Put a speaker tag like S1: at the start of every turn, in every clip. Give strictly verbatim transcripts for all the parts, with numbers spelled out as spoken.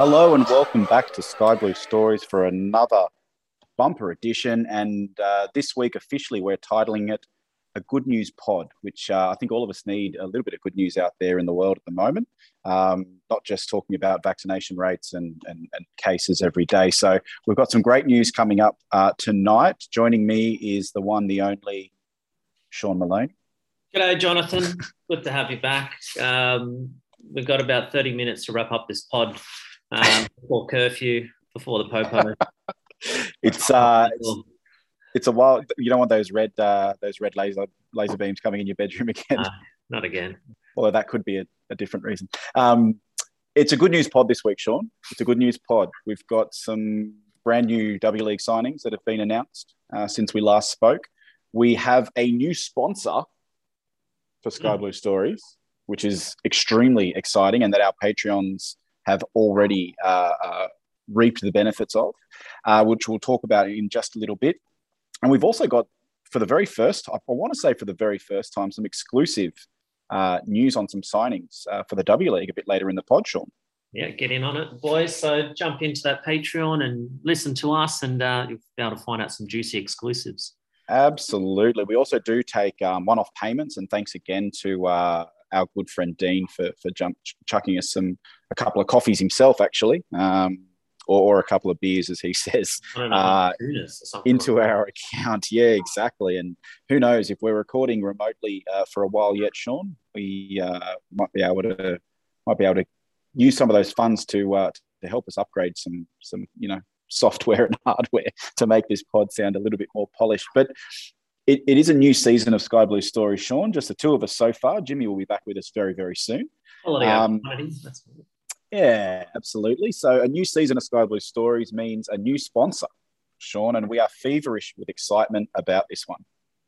S1: Hello and welcome back to Sky Blue Stories for another bumper edition. And uh, this week, officially, we're titling it A Good News Pod, which uh, I think all of us need a little bit of good news out there in the world at the moment, um, not just talking about vaccination rates and, and, and cases every day. So we've got some great news coming up uh, tonight. Joining me is the one, the only Sean Malone.
S2: G'day, Jonathan. Good to have you back. Um, we've got about thirty minutes to wrap up this pod. Um, before curfew, before the popo.
S1: it's uh, it's, it's a while. You don't want those red uh, those red laser laser beams coming in your bedroom again.
S2: Uh, not again.
S1: Although that could be a, a different reason. Um, it's a good news pod this week, Sean. It's a good news pod. We've got some brand new W League signings that have been announced uh, since we last spoke. We have a new sponsor for Sky Blue Stories, which is extremely exciting, and that our Patreons have already uh, uh, reaped the benefits of, uh, which we'll talk about in just a little bit. And we've also got, for the very first time, I want to say for the very first time, some exclusive uh, news on some signings uh, for the W League a bit later in the pod, Sean.
S2: Yeah, get in on it, boys. So jump into that Patreon and listen to us, and uh, you'll be able to find out some juicy exclusives.
S1: Absolutely. We also do take um, one-off payments, and thanks again to uh, our good friend Dean for for jump, chucking us some a couple of coffees himself, actually, um, or, or a couple of beers, as he says, uh, into like our account. Yeah, exactly. And who knows, if we're recording remotely uh, for a while yet, Sean, we uh, might be able to might be able to use some of those funds to uh, to help us upgrade some some you know software and hardware to make this pod sound a little bit more polished. But It, it is a new season of Sky Blue Stories, Sean. Just the two of us so far. Jimmy will be back with us very, very soon. Um, yeah, absolutely. So a new season of Sky Blue Stories means a new sponsor, Sean, and we are feverish with excitement about this one.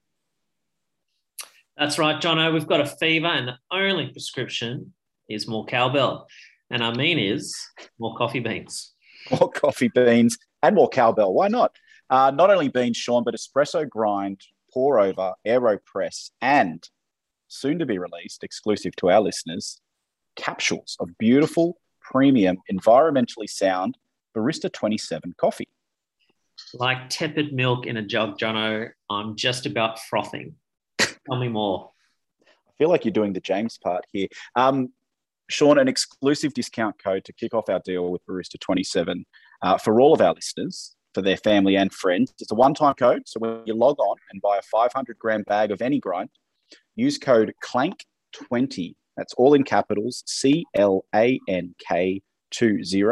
S2: That's right, Jono. We've got a fever, and the only prescription is more cowbell. And our mean is more coffee beans.
S1: More coffee beans and more cowbell. Why not? Uh, not only beans, Sean, but espresso grind, pour over, AeroPress, and soon to be released, exclusive to our listeners, capsules of beautiful, premium, environmentally sound Barista twenty-seven coffee.
S2: Like tepid milk in a jug, Jono, I'm just about frothing. Tell me more.
S1: I feel like you're doing the James part here. Um, Sean, an exclusive discount code to kick off our deal with Barista twenty-seven uh, for all of our listeners, for their family and friends. It's a one-time code. So when you log on and buy a five hundred gram bag of any grind, use code clank twenty. That's all in capitals, C L A N K twenty.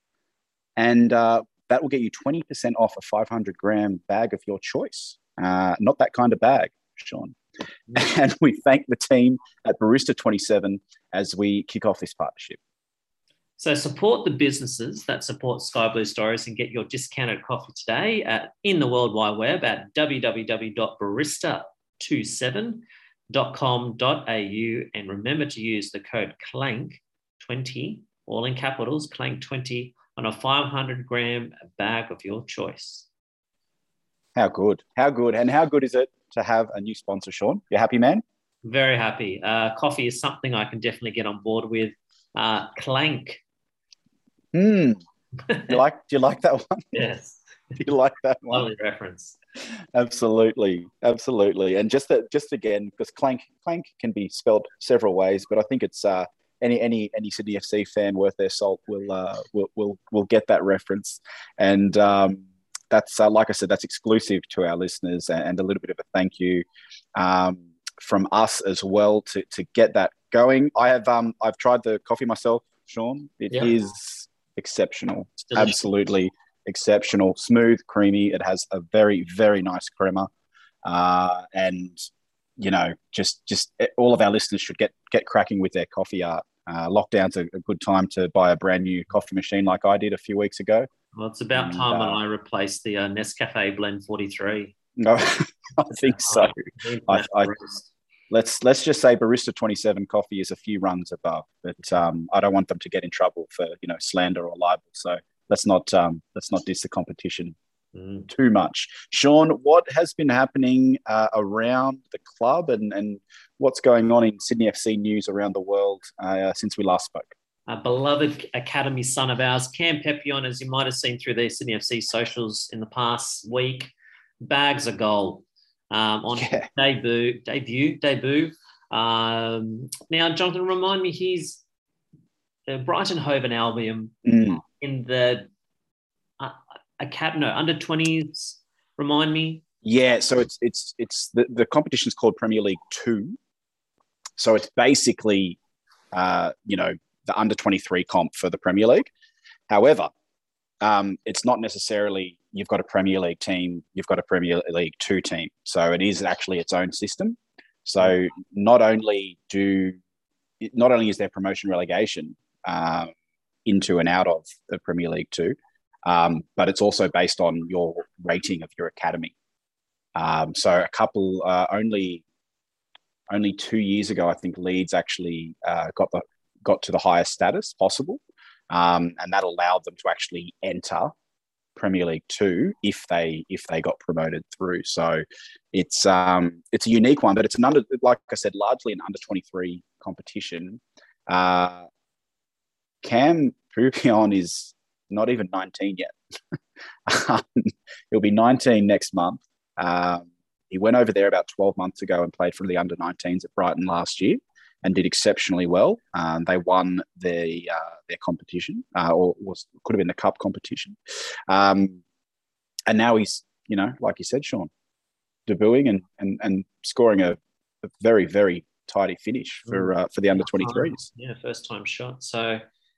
S1: And uh, that will get you twenty percent off a five hundred gram bag of your choice. Uh, not that kind of bag, Sean. And we thank the team at Barista twenty-seven as we kick off this partnership.
S2: So support the businesses that support Sky Blue Stories and get your discounted coffee today at, in the World Wide Web at w w w dot barista twenty-seven dot com dot a u, and remember to use the code clank twenty, all in capitals, clank twenty, on a five hundred gram bag of your choice.
S1: How good. How good. And how good is it to have a new sponsor, Sean? You happy, man?
S2: Very happy. Uh, coffee is something I can definitely get on board with. Uh, clank.
S1: Hmm. You like? Do you like that one?
S2: Yes.
S1: Do you like that one?
S2: Lovely reference.
S1: Absolutely, absolutely. And just that, just again, because clank, clank can be spelled several ways, but I think it's uh, any any any Sydney F C fan worth their salt will uh, will will will get that reference. And um, that's uh, like I said, that's exclusive to our listeners, and a little bit of a thank you um, from us as well to to get that going. I have um I've tried the coffee myself, Sean. It yeah. is exceptional, absolutely exceptional, smooth, creamy. It has a very, very nice crema, uh, and you know, just just all of our listeners should get get cracking with their coffee art. Uh, lockdown's a, a good time to buy a brand new coffee machine, like I did a few weeks ago.
S2: Well, it's about and, time uh, when I replaced the uh, Nescafe Blend forty-three.
S1: No, I think so. I, I, Let's let's just say Barista twenty-seven coffee is a few rungs above, but um, I don't want them to get in trouble for you know slander or libel. So let's not um, let's not diss the competition mm. too much. Sean, what has been happening uh, around the club, and and what's going on in Sydney F C news around the world uh, since we last spoke?
S2: a beloved academy son of ours, Cam Pepion, as you might have seen through the Sydney F C socials in the past week, bags a goal um, on
S1: Yeah.
S2: debut, debut, debut. Um, now, Jonathan, remind me, he's uh, Brighton Hove and Albion
S1: Mm.
S2: in the uh, academy, no, under twenties. Remind me.
S1: Yeah, so it's it's it's the, the competition's called Premier League Two. So it's basically, uh, you know, the under twenty-three comp for the Premier League. However, um, it's not necessarily you've got a Premier League team, you've got a Premier League Two team. So it is actually its own system. So not only do, not only is there promotion relegation uh, into and out of the Premier League Two, um, but it's also based on your rating of your academy. Um, so a couple, uh, only only two years ago, I think Leeds actually uh, got the got to the highest status possible, um, and that allowed them to actually enter Premier League Two if they if they got promoted through. So it's um, it's a unique one, but it's an under, like I said, largely an under twenty-three competition. Uh, Cam Pupion is not even nineteen yet. um, he'll be nineteen next month. Um, he went over there about twelve months ago and played for the under nineteens at Brighton last year and did exceptionally well. Um, they won their uh, their competition, uh, or was could have been the cup competition. Um, and now he's, you know, like you said, Sean, debuting and and, and scoring a, a very, very tidy finish for uh, for the under twenty-threes.
S2: Yeah, first time shot. So,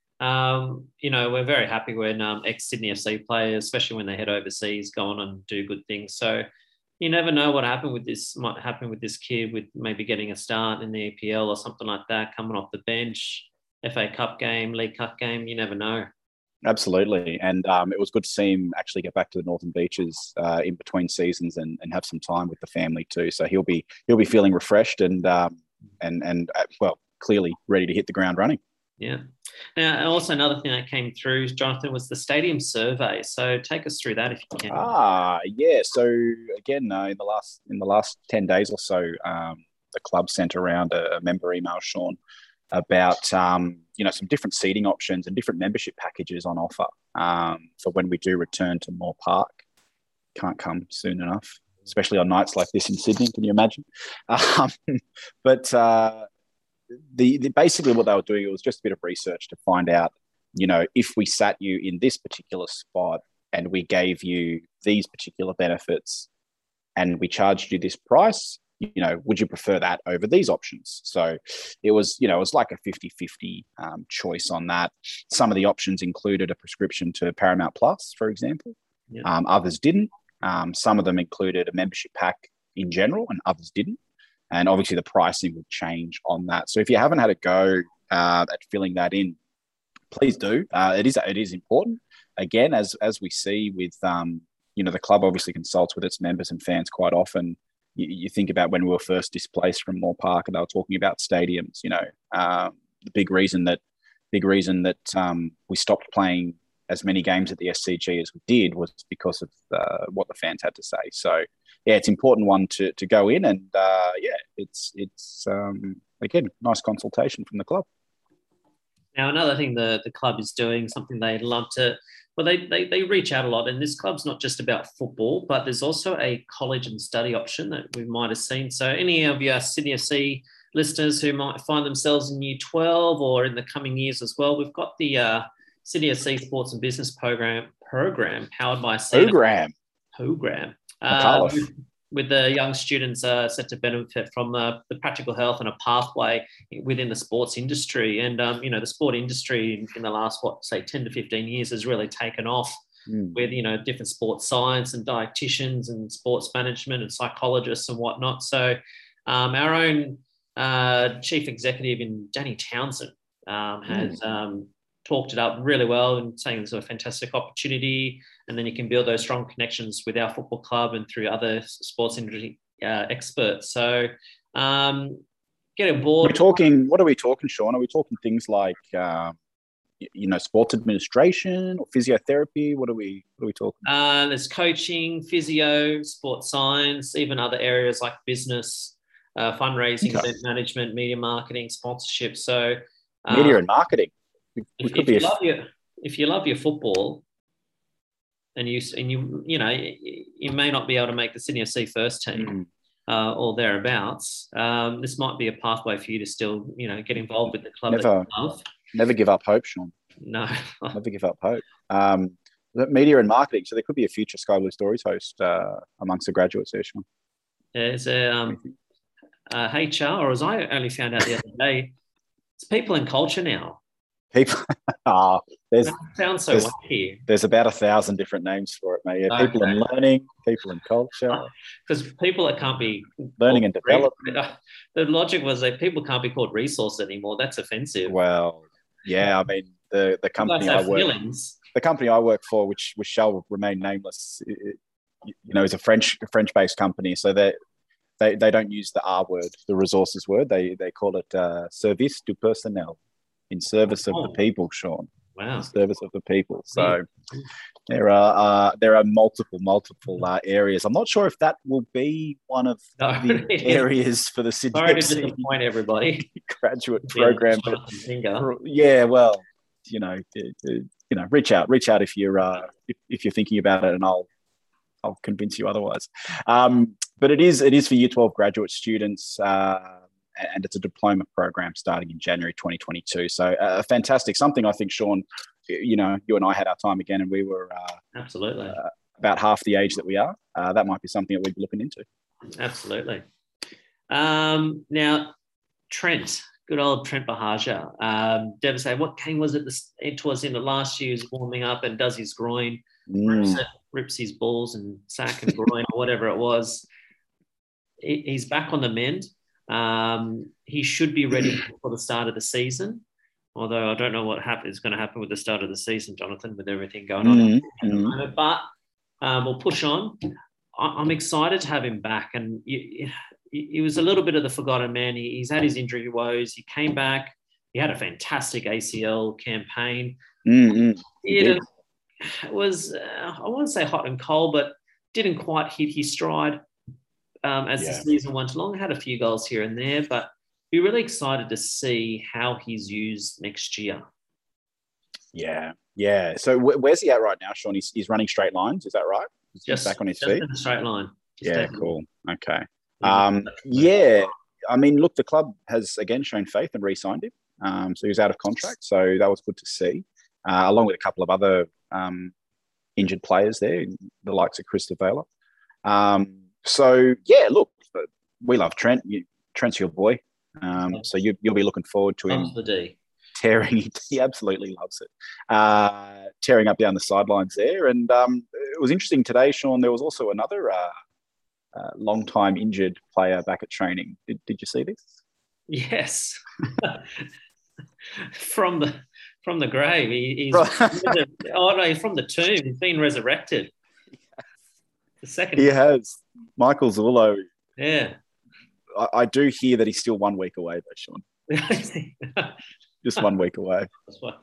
S2: um, you know, we're very happy when um, ex-Sydney F C players, especially when they head overseas, go on and do good things. So you never know what happened with this, might happen with this kid with maybe getting a start in the E P L or something like that, coming off the bench, F A Cup game, League Cup game, you never know.
S1: Absolutely. And um, it was good to see him actually get back to the Northern Beaches uh, in between seasons and, and have some time with the family too. So he'll be he'll be feeling refreshed and um, and and uh, well, clearly ready to hit the ground running.
S2: Yeah. Now, also another thing that came through, Jonathan, was the stadium survey. So take us through that if you can.
S1: Ah, yeah. So again, uh, in the last in the last ten days or so, um, the club sent around a, a member email, Sean, about um, you know some different seating options and different membership packages on offer um, for when we do return to Moore Park. Can't come soon enough, especially on nights like this in Sydney. Can you imagine? Um, but uh, the, the basically what they were doing, it was just a bit of research to find out, you know, if we sat you in this particular spot and we gave you these particular benefits and we charged you this price, you know, would you prefer that over these options? So it was, you know, it was like a fifty-fifty um, choice on that. Some of the options included a prescription to Paramount Plus, for example. Yeah. Um, others didn't. Um, some of them included a membership pack in general and others didn't. And obviously the pricing would change on that. So if you haven't had a go uh, at filling that in, please do. Uh, it is it is important. Again, as as we see with, um, you know, the club obviously consults with its members and fans quite often. You, you think about when we were first displaced from Moore Park and they were talking about stadiums, you know, um, the big reason that big reason that um, we stopped playing as many games at the S C G as we did was because of uh, what the fans had to say. So, yeah, it's an important one to to go in, and uh, yeah, it's it's um, again nice consultation from the club.
S2: Now, another thing the the club is doing, something they love to, well, they they they reach out a lot, and this club's not just about football, but there's also a college and study option that we might have seen. So, any of your Sydney F C listeners who might find themselves in Year twelve or in the coming years as well, we've got the uh, Sydney F C Sports and Business Program program powered by
S1: program
S2: program uh, with, with the young students uh, set to benefit from the, the practical health and a pathway within the sports industry. And um, you know, the sport industry in, in the last what say ten to fifteen years has really taken off mm. with you know different sports science and dietitians and sports management and psychologists and whatnot. So um, our own uh, chief executive in Danny Townsend um, has. Mm. Um, talked it up really well and saying it's a fantastic opportunity, and then you can build those strong connections with our football club and through other sports industry uh, experts. So um, get on board.
S1: We're talking, what are we talking, Sean? Are we talking things like, uh, you know, sports administration or physiotherapy? What are we, what are we talking?
S2: Uh, there's coaching, physio, sports science, even other areas like business, uh, fundraising, okay. event management, media marketing, sponsorship. So
S1: media um, and marketing. we, we
S2: If,
S1: could
S2: if
S1: be
S2: you
S1: a,
S2: love your if you love your football, and you and you you know you may not be able to make the Sydney F C first team.
S1: mm,
S2: Uh, or thereabouts, um, this might be a pathway for you to still, you know, get involved with the club that
S1: never,
S2: you love.
S1: never give up hope, Sean.
S2: No,
S1: Never give up hope. Um, media and marketing. So there could be a future Sky Blue Stories host uh, amongst the graduates there, Sean.
S2: there's a um, uh, H R, or as I only found out the other day, it's people and culture now.
S1: People, ah, there's
S2: That sounds so
S1: there's,
S2: wacky.
S1: there's about a thousand different names for it, mate. Yeah,
S2: Okay.
S1: people in learning, people in culture,
S2: because people that can't be
S1: learning and development.
S2: The logic was that people can't be called resource anymore. That's offensive.
S1: Well, yeah, I mean the the company I work,
S2: feelings.
S1: the company I work for, which which shall remain nameless, it, you know, is a French French based company, so they they they don't use the R word, the resources word. They they call it uh, service du personnel, in service of
S2: oh.
S1: the people, Sean.
S2: Wow.
S1: In service of the people. So yeah. there are uh, there are multiple multiple uh, areas. I'm not sure if that will be one of
S2: no,
S1: the areas for the Sydney
S2: Sorry
S1: F C
S2: to disappoint everybody.
S1: graduate program, but
S2: finger.
S1: yeah, well, you know, it, it, you know, reach out, reach out if you're uh, if, if you're thinking about it, and I'll I'll convince you otherwise. Um, but it is it is for Year twelve graduate students. Uh, and it's a diploma program starting in January twenty twenty-two. So uh, fantastic. Something I think, Sean, you know, you and I had our time again, and we were uh,
S2: absolutely
S1: uh, about half the age that we are. Uh, that might be something that we'd be looking into.
S2: Absolutely. Um, now, Trent, good old Trent Bahaja. Um, devastated. What game was it? It was in the last year. He was warming up and does his groin,
S1: mm.
S2: rips, it, rips his balls and sack and groin or whatever it was. He, he's back on the mend. Um, he should be ready for the start of the season, although I don't know what happen, is going to happen with the start of the season, Jonathan, with everything going on
S1: mm-hmm.
S2: at the moment. But um, we'll push on. I, I'm excited to have him back, and he, he was a little bit of the forgotten man. He, he's had his injury woes. He came back. He had a fantastic A C L campaign.
S1: Mm-hmm.
S2: It, it was, uh, I won't say hot and cold, but didn't quite hit his stride. Um, as yeah. the season went along, had a few goals here and there, but be really excited to see how he's used next year.
S1: Yeah, yeah. So wh- where's he at right now, Sean? He's, he's running straight lines, is that right? He's
S2: just
S1: back on his
S2: just
S1: feet?
S2: in a straight line. Just
S1: yeah, cool. Okay. Um, yeah, I mean, look, the club has, again, shown faith and re-signed him. Um, so he was out of contract, so that was good to see, uh, along with a couple of other um, injured players there, the likes of Chris Vela. Um So, yeah, look, we love Trent. You, Trent's your boy. Um, so you, you'll be looking forward to him
S2: loves the D.
S1: tearing. He absolutely loves it. Uh, tearing up down the sidelines there. And um, it was interesting today, Sean, there was also another uh, uh, long-time injured player back at training. Did, did you see this?
S2: Yes. from the from the grave. He, he's, oh, no, from the tomb. He's been resurrected. The second
S1: he has. Michael Zullo.
S2: Yeah.
S1: I, I do hear that he's still one week away, though, Sean. Just one week away.
S2: That's what.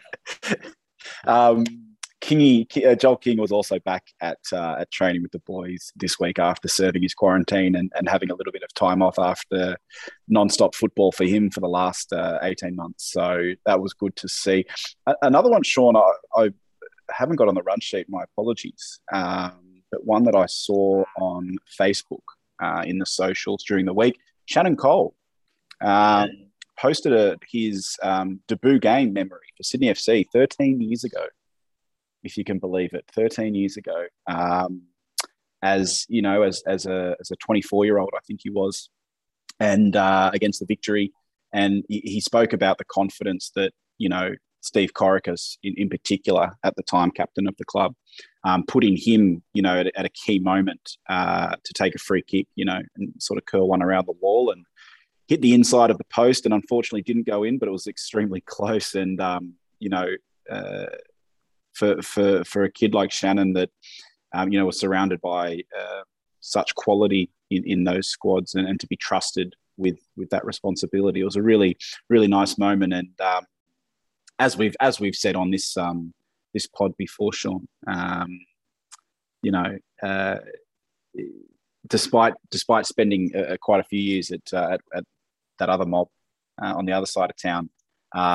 S1: um, Kingy, uh, Joel King was also back at uh, at training with the boys this week after serving his quarantine and, and having a little bit of time off after non-stop football for him for the last uh, eighteen months. So that was good to see. A- another one, Sean, I, I haven't got on the run sheet. My apologies. Um, but one that I saw on Facebook uh, in the socials during the week, Shannon Cole um, posted a, his um, debut game memory for Sydney F C thirteen years ago, if you can believe it, thirteen years ago. Um, as you know, as as a as a twenty-four-year-old, I think he was, and uh, against the Victory, and he, he spoke about the confidence that you know Steve Corikas, in, in particular, at the time captain of the club, um, put in him, you know, at, at a key moment uh, to take a free kick, you know, and sort of curl one around the wall and hit the inside of the post, and unfortunately didn't go in, but it was extremely close. And um, you know, uh, for for for a kid like Shannon that um, you know was surrounded by uh, such quality in, in those squads, and, and to be trusted with with that responsibility, it was a really really nice moment. And um, as we've as we've said on this um, this pod before, Sean, um, you know, uh, despite despite spending uh, quite a few years at, uh, at at that other mob uh, on the other side of town, um,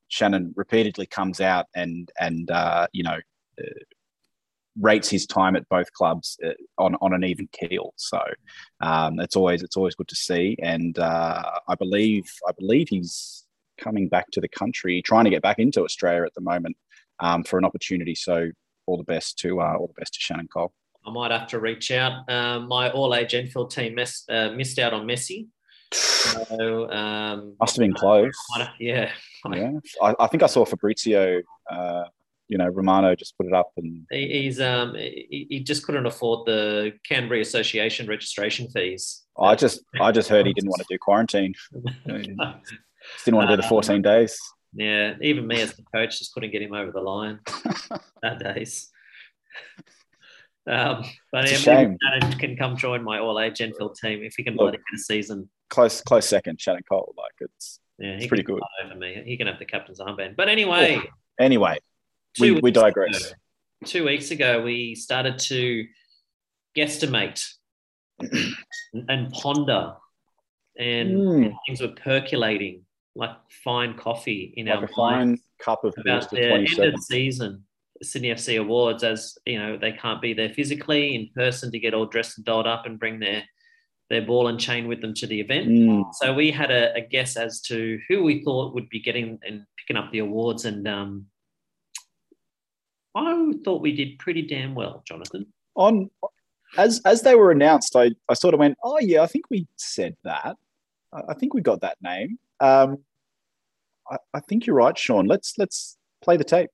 S1: Shannon repeatedly comes out and and uh, you know uh, rates his time at both clubs uh, on on an even keel. So um, it's always it's always good to see. And uh, I believe I believe he's coming back to the country, trying to get back into Australia at the moment um, for an opportunity. So all the best to uh, all the best to Shannon Cole.
S2: I might have to reach out. Um, my all-age Enfield team mess, uh, missed out on Messi. So, um,
S1: Must have been close.
S2: Uh, yeah.
S1: Yeah. I, I think I saw Fabrizio, uh, you know, Romano just put it up. And
S2: he, he's um, he, he just couldn't afford the Canterbury Association registration fees.
S1: I just I just heard he didn't want to do quarantine. He just didn't want to do the fourteen days.
S2: Yeah, even me as the coach just couldn't get him over the line that days. Um, but
S1: it's
S2: yeah,
S1: a shame.
S2: Shannon can come join my all-age Enfield team if he can bloody get a season.
S1: Close, close second, Shannon Cole. Like it's,
S2: yeah,
S1: it's pretty good.
S2: Over me, he can have the captain's armband. But anyway,
S1: oh, anyway, we, we digress.
S2: Ago, two weeks ago, we started to guesstimate and ponder, and
S1: mm.
S2: things were percolating like fine coffee in
S1: like
S2: our
S1: a fine cup of
S2: about the end of season. Sydney F C Awards, as you know, they can't be there physically in person to get all dressed and dolled up and bring their their ball and chain with them to the event.
S1: Mm.
S2: So we had a, a guess as to who we thought would be getting and picking up the awards, and um, I thought we did pretty damn well, Jonathan.
S1: On as as they were announced, I, I sort of went, oh yeah, I think we said that. I, I think we got that name. Um, I, I think you're right, Sean. Let's let's play the tape.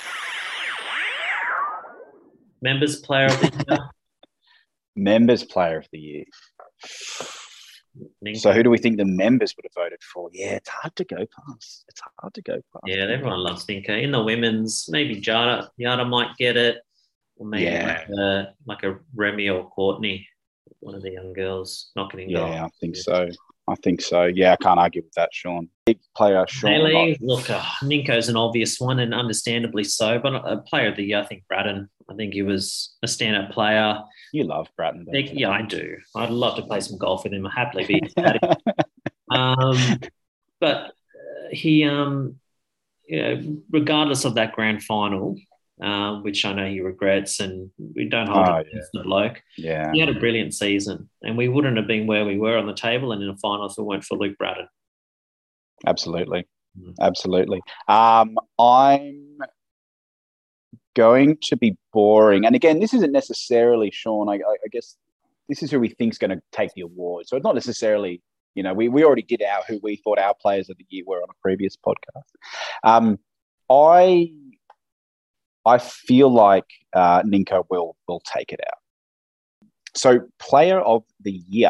S2: Members Player of the Year.
S1: Members Player of the Year.
S2: Ninko.
S1: So who do we think the members would have voted for? Yeah, it's hard to go past. It's hard to go past.
S2: Yeah, everyone loves Ninko. In the women's, maybe Jada, Jada might get it. Or maybe
S1: yeah.
S2: like, a, like a Remy or Courtney, one of the young girls knocking in goal.
S1: Yeah, I think so. I think so. Yeah, I can't argue with that, Sean. Big player, Sean.
S2: Haley, look, uh, Ninko's an obvious one, and understandably so. But a player of the year, I think Braddon. I think he was a stand-up player.
S1: You love Braddon, don't you?
S2: Yeah, I do. I'd love to play some golf with him. I'd happily be his caddy. um, but uh, he, um, you know, regardless of that grand final, uh, which I know he regrets, and we don't hold
S1: oh,
S2: it
S1: yeah.
S2: against the bloke.
S1: Yeah,
S2: he had a brilliant season, and we wouldn't have been where we were on the table and in the final if it weren't for Luke Braddon.
S1: Absolutely, mm. absolutely. Um, I'm going to be boring, and again, this isn't necessarily Sean. I, I guess this is who we think is going to take the award. So it's not necessarily, you know, we we already did our who we thought our players of the year were on a previous podcast. Um, I. I feel like uh, Ninko will will take it out. So, player of the year.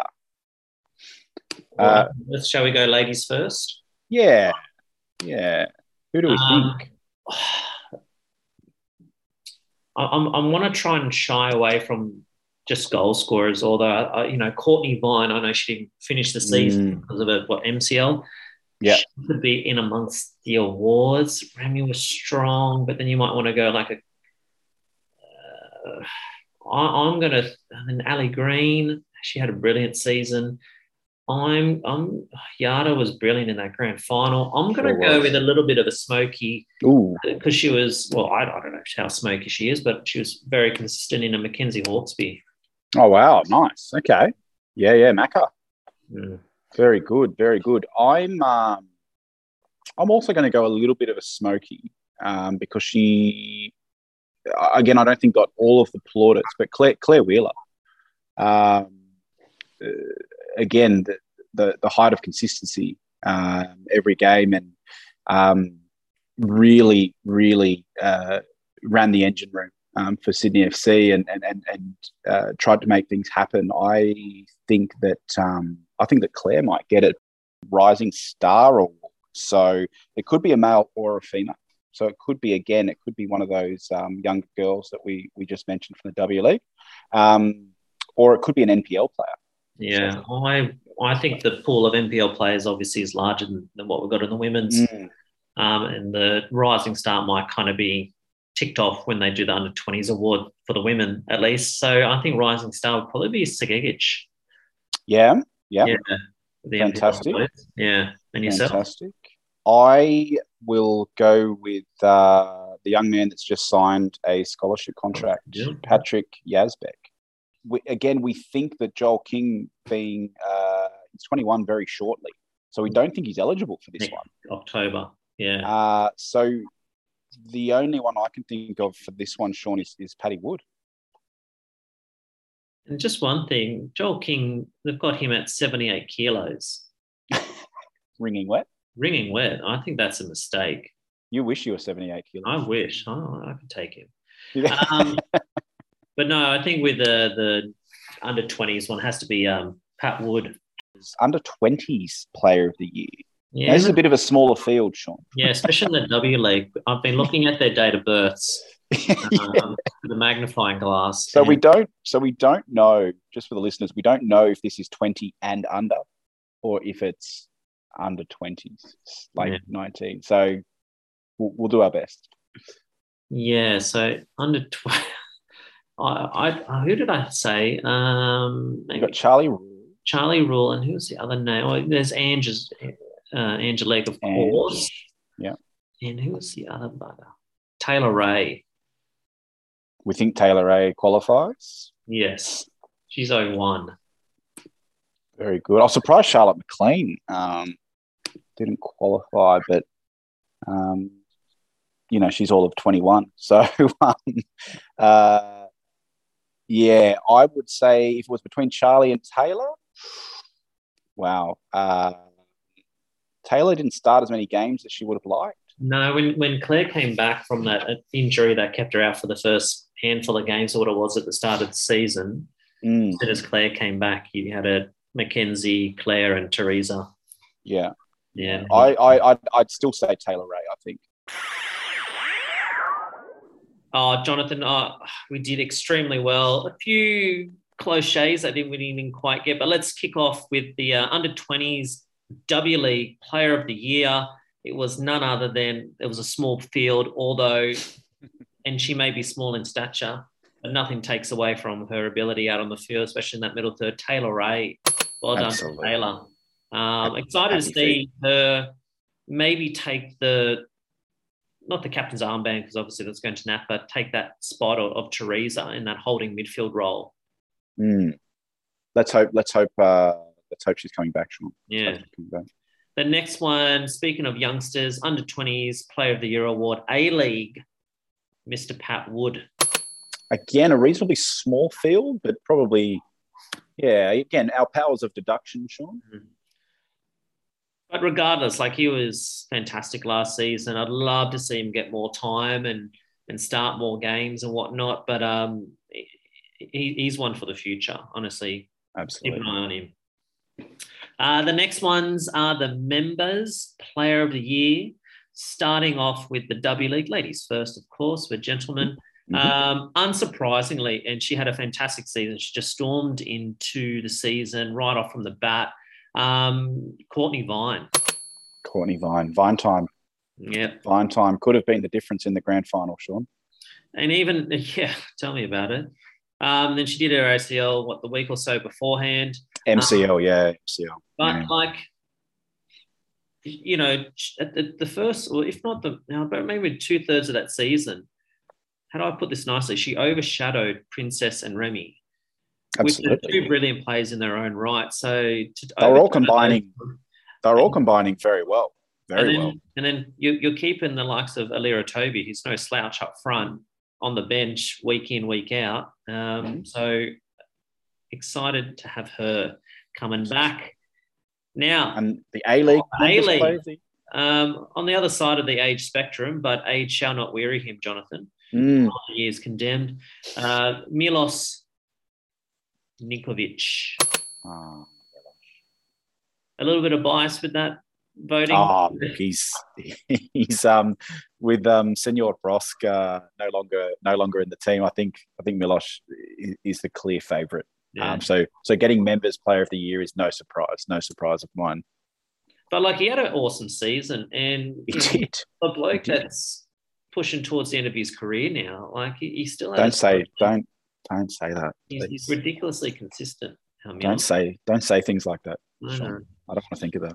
S2: Uh, right. Shall we go ladies first?
S1: Yeah. Yeah. Who do we
S2: um,
S1: think?
S2: I, I'm, I want to try and shy away from just goal scorers, although, I, you know, Courtney Vine, I know she didn't finish the season mm. because of a, what, M C L.
S1: Yeah,
S2: she could be in amongst the awards. Remy was strong, but then you might want to go like a. Uh, I, I'm gonna. And Ali Green, she had a brilliant season. I'm. I'm. Yada was brilliant in that grand final. I'm gonna sure go was. with a little bit of a smoky.
S1: Ooh,
S2: because she was. Well, I, I don't know how smoky she is, but she was very consistent in a Mackenzie Hawkesby.
S1: Oh wow, nice. Okay, yeah, yeah, Macca.
S2: Mm.
S1: Very good, very good. I'm um, I'm also going to go a little bit of a smoky um, because she, again, I don't think got all of the plaudits, but Claire, Claire Wheeler, um, uh, again, the, the the height of consistency um, every game and um, really, really uh, ran the engine room um, for Sydney F C and and and, and uh, tried to make things happen. I think that. Um, I think that Claire might get it Rising Star Award. So it could be a male or a female. So it could be, again, it could be one of those um, younger girls that we we just mentioned from the W League. Um, or it could be an N P L player.
S2: Yeah, so, I I think the pool of N P L players obviously is larger than, than what we've got in the women's.
S1: Mm.
S2: Um, and the Rising Star might kind of be ticked off when they do the under twenties award for the women, at least. So I think Rising Star would probably be Segegic.
S1: Yeah. Yeah,
S2: yeah,
S1: fantastic.
S2: Yeah, and yourself?
S1: Fantastic. I will go with uh, the young man that's just signed a scholarship contract,
S2: Yeah.
S1: Patrick Yazbek. We, again, we think that Joel King being uh, he's twenty-one very shortly, so we don't think he's eligible for this
S2: Next
S1: one.
S2: October, yeah.
S1: Uh, so the only one I can think of for this one, Sean, is, is Paddy Wood.
S2: And just one thing, Joel King, they've got him at seventy-eight kilos.
S1: Ringing wet?
S2: Ringing wet. I think that's a mistake.
S1: You wish you were seventy-eight kilos.
S2: I wish. Oh, I could take him. um, but no, I think with the the under twenties one has to be um, Pat Wood.
S1: Under twenties player of the year.
S2: Yeah,
S1: now, this is a bit of a smaller field, Sean.
S2: Yeah, especially in the W League. I've been looking at their date of births.
S1: yeah.
S2: um, the magnifying glass.
S1: So and... we don't. So we don't know. Just for the listeners, we don't know if this is twenty and under, or if it's under twenties, like yeah. nineteen. So we'll, we'll do our best.
S2: Yeah. So under twenty. I, I who did I say? Um,
S1: maybe. You got Charlie Rule.
S2: Charlie Rule, and who's the other name? Oh, there's Ange's, uh, Angelique, of
S1: Ange.
S2: course.
S1: Yeah.
S2: And who was the other bugger? Taylor Ray.
S1: We think Taylor Ray qualifies.
S2: Yes, she's oh one.
S1: Very good. I was surprised Charlotte McLean um, didn't qualify, but um, you know she's all of twenty-one. So um, uh, yeah, I would say if it was between Charlie and Taylor, wow, uh, Taylor didn't start as many games as she would have liked.
S2: No, when when Claire came back from that injury that kept her out for the first handful of games, or what it was at the start of the season,
S1: mm.
S2: as soon as Claire came back, you had a Mackenzie, Claire, and Teresa.
S1: Yeah,
S2: yeah.
S1: I, I, I'd, I'd still say Taylor Ray. I think.
S2: Oh, Jonathan, oh, we did extremely well. A few close shaves that didn't, we didn't even quite get, but let's kick off with the uh, under twenties W League Player of the Year. It was none other than, it was a small field, although, and she may be small in stature, but nothing takes away from her ability out on the field, especially in that middle third. Taylor Ray. Well done,
S1: Absolutely.
S2: Taylor. Um, excited
S1: Happy
S2: to see her maybe take the, not the captain's armband, because obviously that's going to nap, but take that spot of, of Teresa in that holding midfield role.
S1: Mm. Let's hope. Let's hope. Uh, let's hope she's coming back, Sean.
S2: Yeah. The next one, speaking of youngsters, under twenties Player of the Year award, A-League, Mister Pat Wood.
S1: Again, a reasonably small field, but probably, yeah, again, our powers of deduction, Sean.
S2: Mm-hmm. But regardless, like he was fantastic last season. I'd love to see him get more time and and start more games and whatnot. But um, he, he's one for the future, honestly.
S1: Absolutely.
S2: Keep an eye on him. Uh, the next ones are the members Player of the Year, starting off with the W League. Ladies first, of course, we're gentlemen.
S1: Mm-hmm.
S2: Um, unsurprisingly, and she had a fantastic season. She just stormed into the season right off from the bat. Um, Courtney Vine.
S1: Courtney Vine. Vine time.
S2: Yeah.
S1: Vine time could have been the difference in the grand final, Sean.
S2: And even, yeah, tell me about it. Um, then she did her A C L, what, the week or so beforehand.
S1: M C L, um, yeah, M C L.
S2: But,
S1: yeah.
S2: like, you know, at the, the first, or if not the, but maybe two-thirds of that season, how do I put this nicely? She overshadowed Princess and Remy.
S1: Absolutely.
S2: With the two brilliant players in their own right. So to
S1: they were all combining. Those, they were all combining very well, very
S2: and then,
S1: well.
S2: And then you, you're keeping the likes of Alira Toby, who's no slouch up front, on the bench week in, week out. Um, mm-hmm. So excited to have her coming back. Now,
S1: and the A-League,
S2: oh, A-League um, on the other side of the age spectrum, but age shall not weary him, Jonathan.
S1: Mm.
S2: He is condemned. Uh, Milos Ninkovic.
S1: Oh,
S2: a little bit of bias with that voting.
S1: Oh, look, he's he's um with um Senor Brosk uh, no longer no longer in the team. I think I think Milos is, is the clear favourite.
S2: Yeah.
S1: Um, so so getting members Player of the Year is no surprise, no surprise of mine.
S2: But like he had an awesome season, and
S1: he did.
S2: A bloke that's pushing towards the end of his career now. Like he, he still
S1: don't say don't. Don't say that.
S2: He's, he's ridiculously consistent.
S1: Don't say don't say things like that.
S2: I, know.
S1: I don't want to think of that.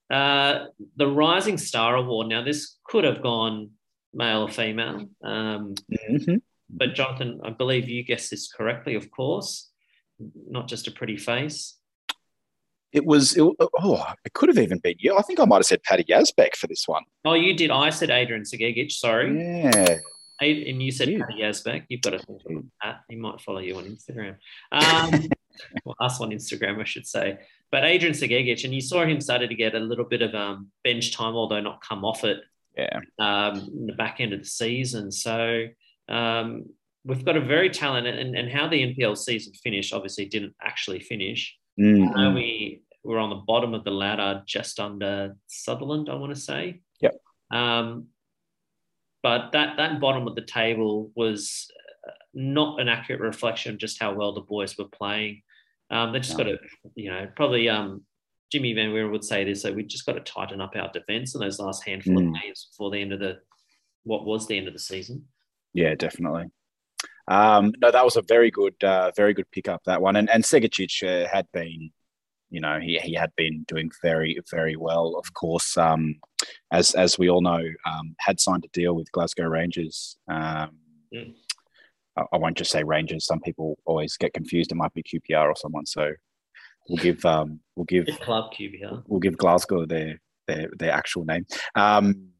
S2: Uh, the Rising Star Award. Now, this could have gone male or female. Um,
S1: Mm-hmm.
S2: But Jonathan, I believe you guessed this correctly, of course. Not just a pretty face.
S1: It was, it, oh, it could have even been you. I think I might have said Paddy Yazbek for this one.
S2: Oh, you did. I said Adrian Segegic, sorry.
S1: Yeah.
S2: And you said
S1: Yeah.
S2: Paddy Yazbek. You've got to think about that. He might follow you on Instagram. Um, well, us on Instagram, I should say. But Adrian Segegic, and you saw him started to get a little bit of um, bench time, although not come off it.
S1: Yeah.
S2: Um, in the back end of the season. So um, we've got a very talented, and, and how the N P L season finished, obviously didn't actually finish.
S1: Mm-hmm.
S2: Uh, we were on the bottom of the ladder, just under Sutherland, I want to say.
S1: Yep.
S2: Um, but that that bottom of the table was not an accurate reflection of just how well the boys were playing. Um, they just no. got to, you know, probably um, Jimmy Van Wieren would say this, so we just got to tighten up our defence in those last handful mm. of games before the end of the, what was the end of the season.
S1: Yeah, definitely. Um, no, that was a very good, uh, very good pickup, that one. And and Segegic uh, had been, you know, he he had been doing very, very well. Of course, um, as as we all know, um, had signed a deal with Glasgow Rangers. Um, mm. I, I won't just say Rangers. Some people always get confused. It might be Q P R or someone. So we'll give um, we'll give
S2: it's Club Q P R.
S1: We'll give Glasgow their their their actual name. Um,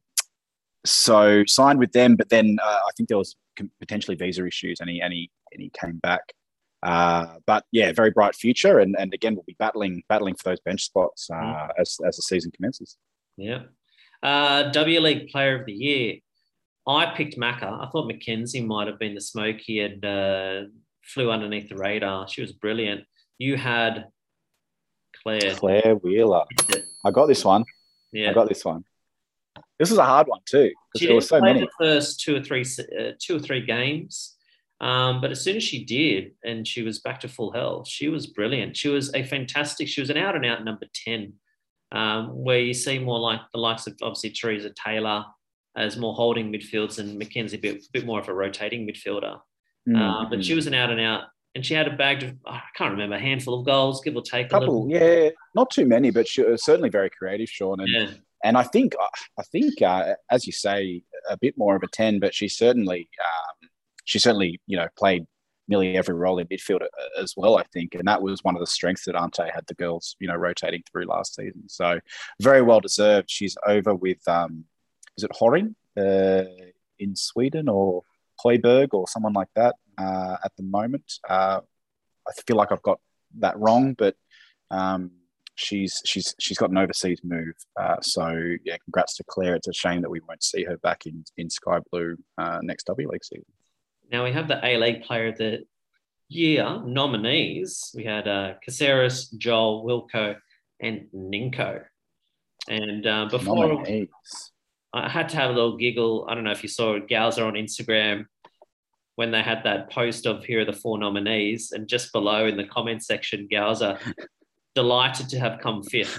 S1: so signed with them, but then uh, I think there was potentially visa issues, and he and he and he came back. Uh, but yeah, very bright future, and and again we'll be battling battling for those bench spots uh, mm. as as the season commences.
S2: Yeah, uh, W League Player of the Year. I picked Macca. I thought Mackenzie might have been the smoke. He had uh, flew underneath the radar. She was brilliant. You had Claire.
S1: Claire Wheeler. I got this one. Yeah, I got this one. This was a hard one too, because there were so many.
S2: The first two or three, uh, two or three games, um, but as soon as she did, and she was back to full health, she was brilliant. She was a fantastic. She was an out and out number ten, um, where you see more like the likes of obviously Teresa Taylor as more holding midfields, and Mackenzie a bit, bit more of a rotating midfielder. Mm-hmm. Uh, but she was an out and out, and she had a bag of I can't remember a handful of goals, give or take. A
S1: couple,
S2: little.
S1: Yeah, not too many, but she was certainly very creative, Sean. And
S2: yeah.
S1: And I think, I think, uh, as you say, a bit more of a ten, but she certainly, um, she certainly, you know, played nearly every role in midfield as well, I think. And that was one of the strengths that Ante had the girls, you know, rotating through last season. So very well deserved. She's over with, um, is it Horing uh, in Sweden, or Hoiberg or someone like that uh, at the moment? Uh, I feel like I've got that wrong, but um, She's she's she's got an overseas move, uh, so yeah. Congrats to Claire. It's a shame that we won't see her back in in Sky Blue uh, next W League season.
S2: Now we have the A League Player of the Year nominees. We had uh, Caceres, Joel, Wilco, and Ninko. And uh, before nominees. I had to have a little giggle. I don't know if you saw Gowser on Instagram when they had that post of here are the four nominees, and just below in the comment section, Gowser. Delighted to have come fifth.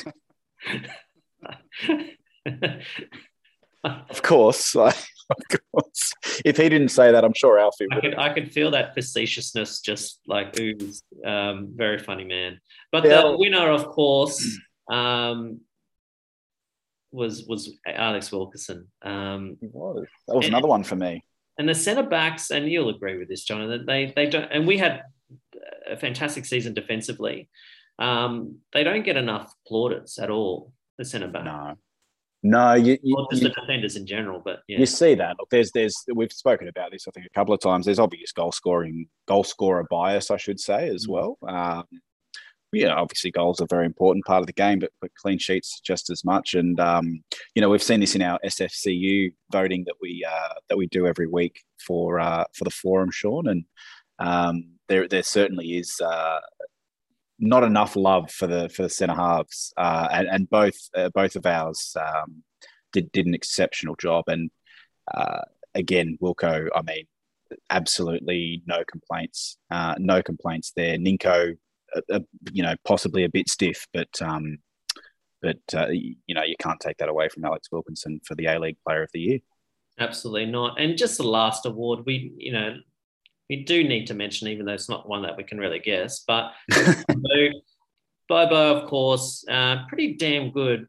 S1: Of course, of course. If he didn't say that, I'm sure Alfie would.
S2: I could, I could feel that facetiousness just like ooze. Um, very funny man. But
S1: yeah.
S2: the winner, of course, um, was was Alex Wilkerson. Um,
S1: he was. That was
S2: and,
S1: another one for me.
S2: And the centre backs, and you'll agree with this, Jonathan. They they don't, and we had a fantastic season defensively. Um, they don't get enough plaudits at all, the centre back.
S1: No, no, you, you,
S2: or just
S1: you,
S2: the defenders in general. But yeah.
S1: You see that. Look, there's, there's, we've spoken about this, I think, a couple of times. There's obvious goal scoring, goal scorer bias, I should say, as well. Um, yeah, obviously, goals are a very important part of the game, but, but clean sheets just as much. And um, you know, we've seen this in our S F C U voting that we uh, that we do every week for uh, for the forum, Sean. And um, there, there certainly is. Uh, Not enough love for the for the centre halves, uh, and and both uh, both of ours um, did did an exceptional job. And uh, again, Wilco, I mean, absolutely no complaints, uh, no complaints there. Ninko, uh, uh, you know, possibly a bit stiff, but um, but uh, you know, you can't take that away from Alex Wilkinson for the A League Player of the Year.
S2: Absolutely not. And just the last award, we you know. We do need to mention, even though it's not one that we can really guess, but Bobo, of course, uh, pretty damn good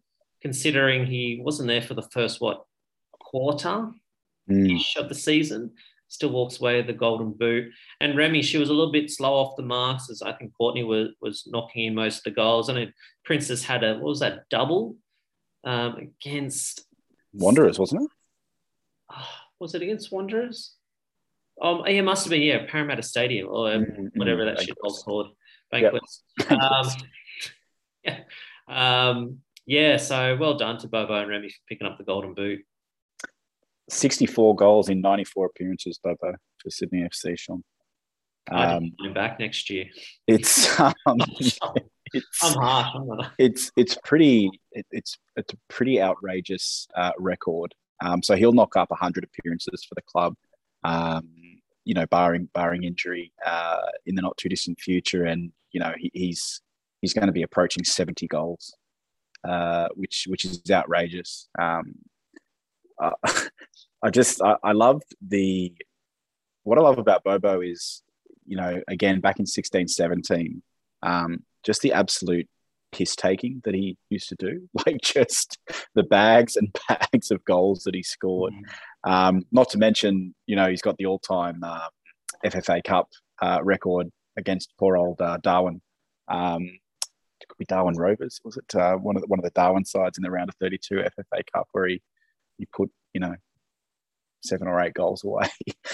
S2: considering he wasn't there for the first, what, quarter
S1: Mm.
S2: of the season. Still walks away with the golden boot. And Remy, she was a little bit slow off the marks, as I think Courtney was, was knocking in most of the goals. And Princess had a, what was that, double um, against...
S1: Wanderers, wasn't it?
S2: Oh, was it against Wanderers? Um, yeah, it must have been, yeah, Parramatta Stadium or mm, whatever mm, that shit was called. Banquets. Yep. Um, yeah. Um, yeah, so well done to Bobo and Remy for picking up the golden boot.
S1: sixty-four goals in ninety-four appearances, Bobo, for Sydney F C, Sean.
S2: Um, I'm back next year.
S1: It's um, it's
S2: I'm harsh. I'm not.
S1: It's it's pretty it, it's it's a pretty outrageous uh, record. Um, so he'll knock up one hundred appearances for the club, um, you know, barring barring injury uh, in the not too distant future, and you know he, he's he's going to be approaching seventy goals, uh, which which is outrageous. Um, uh, I just I, I love the what I love about Bobo is, you know, again back in sixteen seventeen, um, just the absolute piss taking that he used to do, like just the bags and bags of goals that he scored. Mm-hmm. Um, not to mention, you know, he's got the all time uh, F F A Cup uh, record against poor old uh, Darwin. Um, it could be Darwin Rovers, was it? Uh, one of the, one of the Darwin sides in the round of thirty-two F F A Cup, where he he put, you know, seven or eight goals away.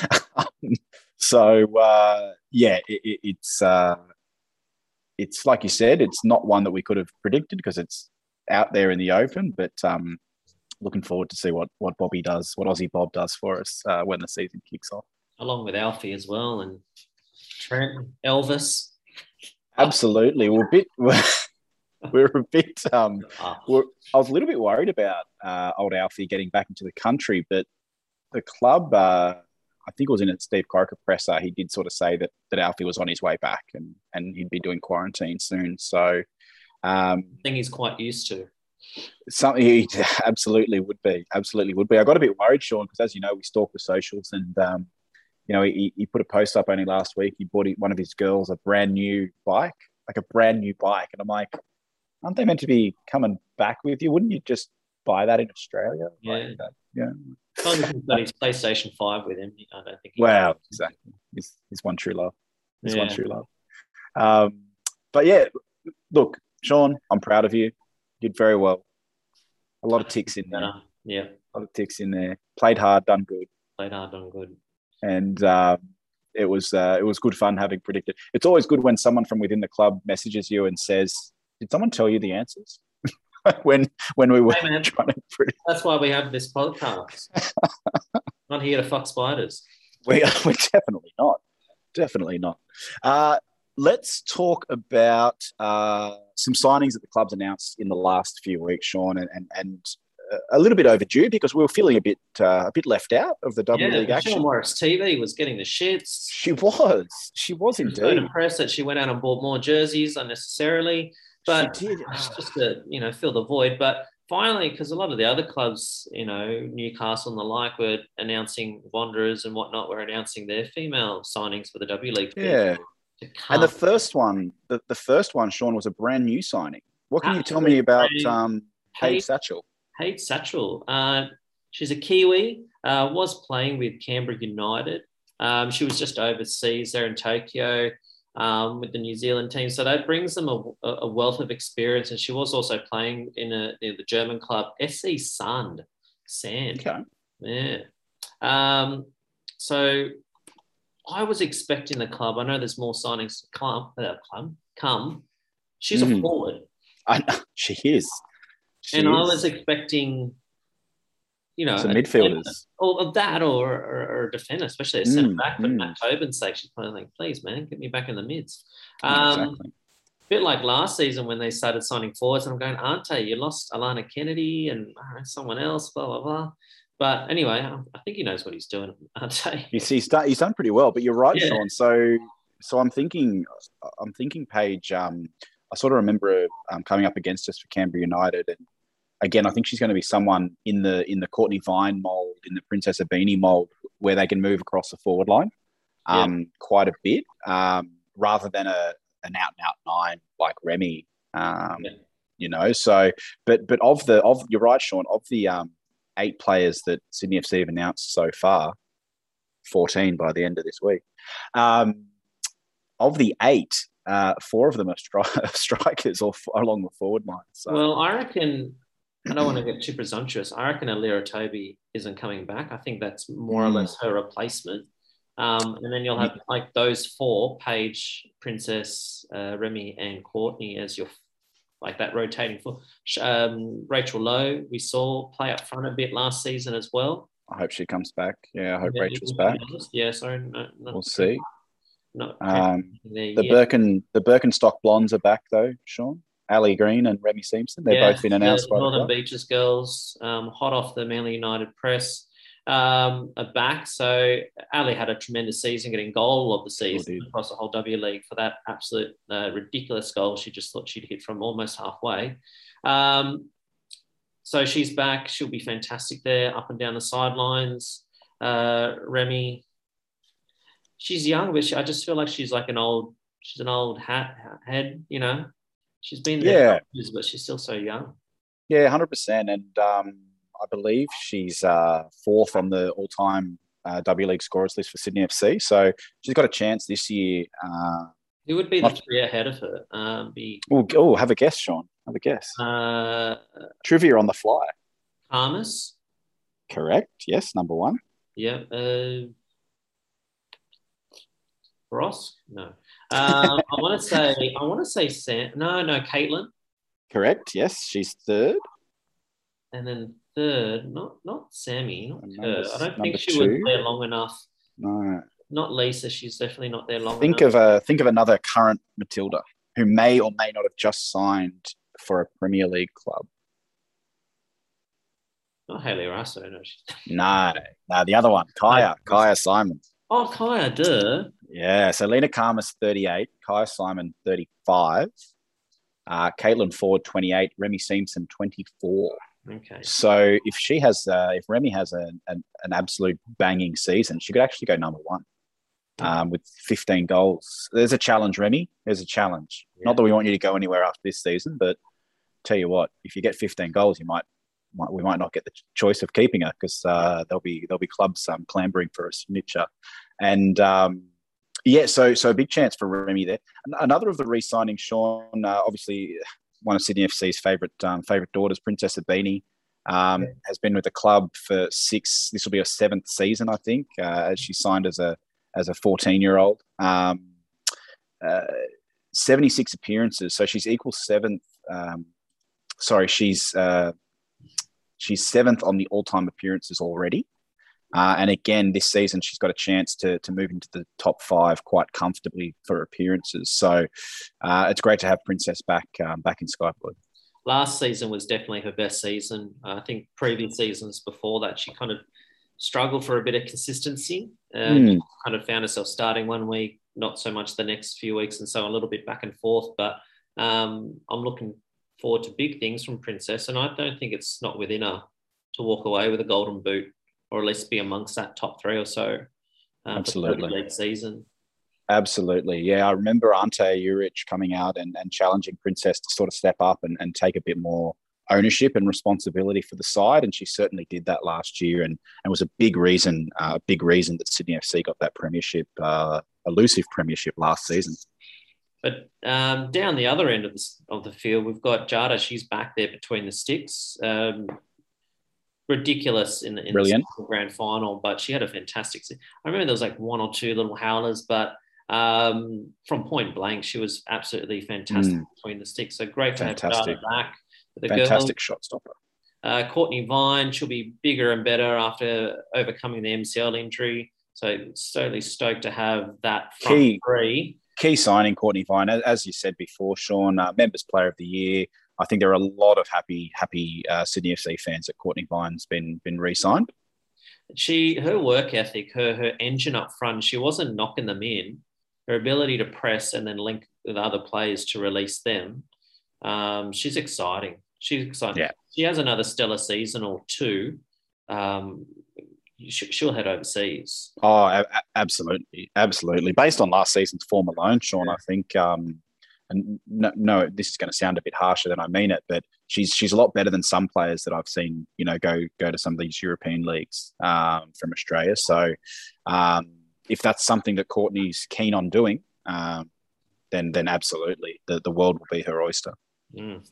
S1: so uh, yeah, it, it, it's uh, it's like you said, it's not one that we could have predicted because it's out there in the open. But um, looking forward to see what what Bobby does, what Aussie Bob does for us uh, when the season kicks off.
S2: Along with Alfie as well, and Trent, Elvis.
S1: Absolutely, we're a bit. We're, we're a bit. Um, we're, I was a little bit worried about uh, old Alfie getting back into the country, but the club, uh, I think it was in a Steve Coroker presser, he did sort of say that that Alfie was on his way back and and he'd be doing quarantine soon. So um,
S2: I think he's quite used to.
S1: Something he absolutely would be, absolutely would be. I got a bit worried, Sean, because as you know, we stalk the socials, and um, you know, he, he put a post up only last week. He bought one of his girls a brand new bike, like a brand new bike, and I'm like, aren't they meant to be coming back with you? Wouldn't you just buy that in Australia?
S2: Yeah,
S1: like that? Yeah.
S2: Well, he's got his PlayStation five with him. I don't think. He
S1: wow, can. Exactly. He's, he's one true love. He's
S2: yeah.
S1: one true love. Um, but yeah, look, Sean, I'm proud of you. You did very well. A lot of ticks in there. Uh,
S2: yeah,
S1: a lot of ticks in there. Played hard, done good.
S2: Played hard, done good.
S1: And um, it was uh, it was good fun having predicted. It's always good when someone from within the club messages you and says, "Did someone tell you the answers?" when when we were hey man, trying to predict.
S2: That's why we have this podcast. Not here to fuck spiders.
S1: We are, we're definitely not. Definitely not. Uh, let's talk about uh, some signings that the club's announced in the last few weeks, Sean, and and, and a little bit overdue because we were feeling a bit uh, a bit left out of the W
S2: yeah,
S1: League action.
S2: Sean Morris T V was getting the shits.
S1: She was. She was
S2: she
S1: indeed.
S2: So impressed that she went out and bought more jerseys unnecessarily. But
S1: she did.
S2: It's just to, you know, fill the void. But finally, because a lot of the other clubs, you know, Newcastle and the like, were announcing Wanderers and whatnot, were announcing their female signings for the W League.
S1: Yeah. And the first one, the, the first one, Sean, was a brand new signing. What can Absolutely. you tell me about um, Paige Satchell?
S2: Paige Satchell. Uh, she's a Kiwi, uh, was playing with Canberra United. Um, she was just overseas there in Tokyo. Um, with the New Zealand team. So that brings them a, a wealth of experience. And she was also playing in, a, in the German club, S C Sand. Sand.
S1: Okay.
S2: Yeah. Um, so I was expecting the club, I know there's more signings to come. Uh, come, come. She's mm. a forward.
S1: I know. She is. She
S2: and
S1: is.
S2: I was expecting, you know,
S1: some midfielders.
S2: Or of that, or, or, or a defender, especially a centre mm, back. But mm. Matt Tobin's sake, she's probably like, please, man, get me back in the mids. Um, yeah, exactly. A bit like last season when they started signing forwards, and I'm going, aren't they? You lost Alana Kennedy and uh, someone else, blah, blah, blah. But anyway, I think he knows what he's doing, aren't they?
S1: You see, he's done, he's done pretty well, but you're right, yeah. Sean. So, so I'm thinking, I'm thinking, Paige. Um, I sort of remember um, coming up against us for Canberra United, and again, I think she's going to be someone in the in the Courtney Vine mould, in the Princess Abini mould, where they can move across the forward line um, yeah. quite a bit, um, rather than a an out and out nine like Remy. Um, yeah. you know. So, but but of the of you're right, Sean. Of the um, eight players that Sydney F C have announced so far, fourteen by the end of this week. Um, of the eight, uh, four of them are stri- strikers or f- along the forward line. So.
S2: Well, I reckon I don't want to get too presumptuous. I reckon Alira Toby isn't coming back. I think that's more mm. or less her replacement. Um, and then you'll have like those four: Paige, Princess, uh, Remy, and Courtney as your like that rotating four. Um, Rachel Lowe, we saw play up front a bit last season as well.
S1: I hope she comes back. Yeah, I hope
S2: yeah,
S1: Rachel's back.
S2: Yeah, sorry. No,
S1: we'll see.
S2: Not
S1: um, the Birken, the Birkenstock Blondes are back though, Sean. Ali Green and Remy Simpson. They've yeah, both been announced
S2: the
S1: by
S2: Northern
S1: the club.
S2: Beaches girls, um, hot off the Manly United press, um, are back. So Ali had a tremendous season, getting goal of the season sure across the whole W League for that absolute uh, ridiculous goal. She just thought she'd hit from almost halfway. Um, so she's back. She'll be fantastic there, up and down the sidelines. Uh, Remy, she's young, but she, I just feel like she's like an old, she's an old hat head, you know. She's been there
S1: yeah.
S2: for years, but she's still so young.
S1: Yeah, one hundred percent. And um, I believe she's uh, fourth on the all-time uh, W League scorers list for Sydney F C. So she's got a chance this year. Uh,
S2: Who would be not... the three ahead of her? Um, be
S1: oh, oh, have a guess, Sean. Have a guess.
S2: Uh,
S1: Trivia on the fly.
S2: Karmas.
S1: Correct. Yes, number one.
S2: Yeah. Uh, Ross? No. Um, I want to say, I want to say Sam. No, no, Caitlin.
S1: Correct. Yes, she's third.
S2: And then third, not not Sammy, not her. I don't think she
S1: two.
S2: was there long enough.
S1: No.
S2: Not Lisa. She's definitely not there long
S1: think
S2: enough.
S1: Think of a think of another current Matilda who may or may not have just signed for a Premier League club.
S2: Not Hayley Raso, no. She's...
S1: no, no, the other one, Kaya, no, Kaya Simon.
S2: Oh, Kaya, duh.
S1: Yeah, so Lena Karmas, thirty-eight, Kaya Simon, thirty-five, uh, Caitlin Ford, twenty-eight, Remy Simpson, twenty-four.
S2: Okay.
S1: So if she has, uh, if Remy has a, an, an absolute banging season, she could actually go number one um, with fifteen goals. There's a challenge, Remy. There's a challenge. Yeah. Not that we want you to go anywhere after this season, but tell you what, if you get fifteen goals, you might, might we might not get the choice of keeping her because uh, there'll be there'll be clubs um, clambering for a signature, and um, yeah, so so a big chance for Remy there. Another of the re-signings, Sean, uh, obviously one of Sydney F C's favourite um, favourite daughters, Princess Abini, um, yeah. has been with the club for six. This will be her seventh season, I think, uh, as she signed as a as a fourteen year old. Um, uh, seventy-six appearances, so she's equal seventh. Um, sorry, she's uh, she's seventh on the all time appearances already. Uh, and again, this season, she's got a chance to to move into the top five quite comfortably for appearances. So uh, it's great to have Princess back um, back in Sky Blue.
S2: Last season was definitely her best season. Uh, I think previous seasons before that, she kind of struggled for a bit of consistency. Uh, mm. Kind of found herself starting one week, not so much the next few weeks, and so a little bit back and forth. But um, I'm looking forward to big things from Princess, and I don't think it's not within her to walk away with a golden boot, or at least be amongst that top three or so. Um,
S1: Absolutely.
S2: For the league season.
S1: Absolutely. Yeah, I remember Ante Juric coming out and, and challenging Princess to sort of step up and, and take a bit more ownership and responsibility for the side, and she certainly did that last year, and, and was a big reason, a uh, big reason that Sydney F C got that premiership, uh, elusive premiership last season.
S2: But um, down the other end of the, of the field, we've got Jada. She's back there between the sticks. Um, ridiculous in the, in the grand final, but she had a fantastic season. I remember there was like one or two little howlers, but um, from point blank, she was absolutely fantastic mm. between the sticks. So great to fantastic. have Jada back. The
S1: fantastic
S2: girl.
S1: shot stopper.
S2: Uh, Courtney Vine, she'll be bigger and better after overcoming the M C L injury. So totally stoked to have that front
S1: key,
S2: three.
S1: Key signing, Courtney Vine, as you said before, Sean, uh, Members Player of the Year. I think there are a lot of happy, happy uh, Sydney F C fans that Courtney Vine's been been re-signed.
S2: She, her work ethic, her her engine up front, she wasn't knocking them in. Her ability to press and then link with other players to release them. Um, she's exciting. She's exciting.
S1: Yeah.
S2: She has another stellar season or two. Um, she'll head overseas.
S1: Oh, a- absolutely, absolutely. Based on last season's form alone, Sean, yeah. I think. Um, and no, no, this is going to sound a bit harsher than I mean it, but she's she's a lot better than some players that I've seen, you know, go go to some of these European leagues um, from Australia. So um, if that's something that Courtney's keen on doing, um, then then absolutely, the, the world will be her oyster.
S2: Mm.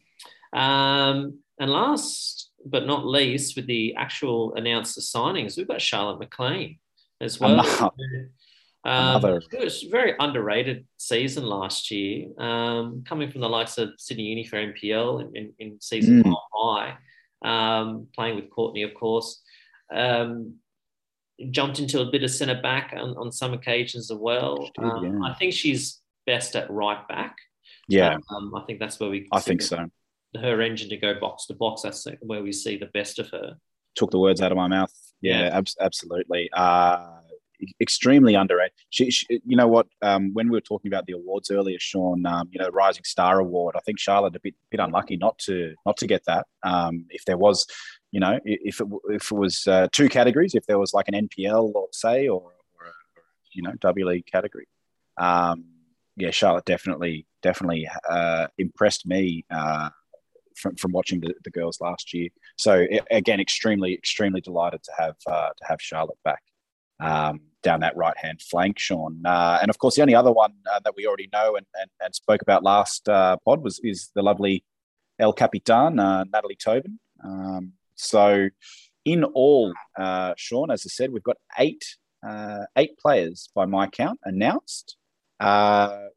S2: Um, and last but not least, with the actual announced signings, we've got Charlotte McLean as well.
S1: Another,
S2: Um,
S1: another.
S2: It was a very underrated season last year, um, coming from the likes of Sydney Uni for N P L in, in, in season
S1: Mm.
S2: high, um, playing with Courtney, of course. Um, jumped into a bit of centre back on, on some occasions as well.
S1: Did,
S2: Um,
S1: yeah.
S2: I think she's best at right back.
S1: Yeah,
S2: Um, I think that's where we
S1: I think so.
S2: her engine to go box to box. That's where we see the best of her.
S1: Took the words out of my mouth. Yeah,
S2: Yeah.
S1: ab- absolutely. Uh, extremely underrated. She, she, you know what? Um, when we were talking about the awards earlier, Sean, um, you know, Rising Star Award. I think Charlotte a bit bit unlucky not to not to get that. Um, if there was, you know, if it if it was uh, two categories, if there was like an N P L, or say, or, or a, you know, W League category. Um, yeah, Charlotte definitely definitely uh, impressed me. Uh, From, from watching the, the girls last year, so again, extremely extremely delighted to have uh, to have Charlotte back um, down that right hand flank, Sean. Uh, and of course, the only other one uh, that we already know and, and, and spoke about last uh, pod was is the lovely El Capitan, uh, Natalie Tobin. Um, so, in all, uh, Sean, as I said, we've got eight uh, eight players by my count announced. Uh,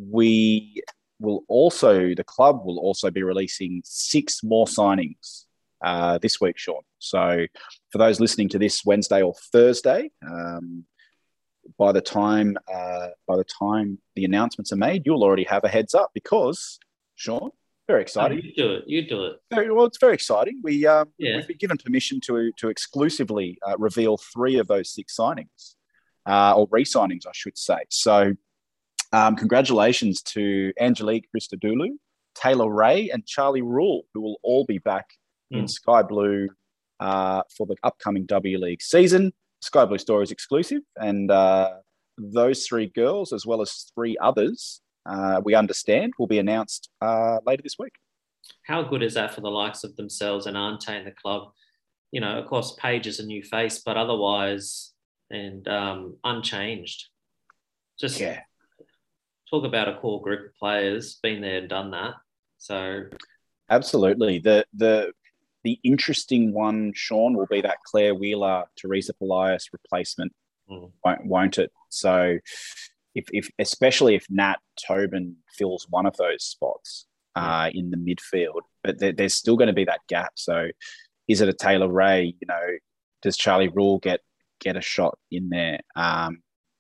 S1: we will also, the club will also be releasing six more signings uh, this week, Sean. So for those listening to this Wednesday or Thursday, um, by the time uh, by the time the announcements are made, you'll already have a heads up because, Sean, very exciting.
S2: Oh, you do it. You do it.
S1: Very, well, it's very exciting. We um,
S2: Yeah.
S1: we've been given permission to to exclusively uh, reveal three of those six signings, uh, or re-signings, I should say. So. Um, congratulations to Angelique Christodoulou, Taylor Ray, and Charlie Rule, who will all be back mm. in Sky Blue uh, for the upcoming W League season. Sky Blue Stories exclusive. And uh, those three girls, as well as three others, uh, we understand, will be announced uh, later this week.
S2: How good is that for the likes of themselves and Ante and the club? You know, of course, Paige is a new face, but otherwise, and um, unchanged. Just
S1: yeah.
S2: Talk about a core group of players, been there and done that. So,
S1: absolutely. The the the interesting one, Sean, will be that Claire Wheeler, Teresa Polias replacement, mm. won't, won't it? So, if if especially if Nat Tobin fills one of those spots uh, in the midfield, but there, there's still going to be that gap. So, is it a Taylor Ray? You know, does Charlie Rule get get a shot in there, um,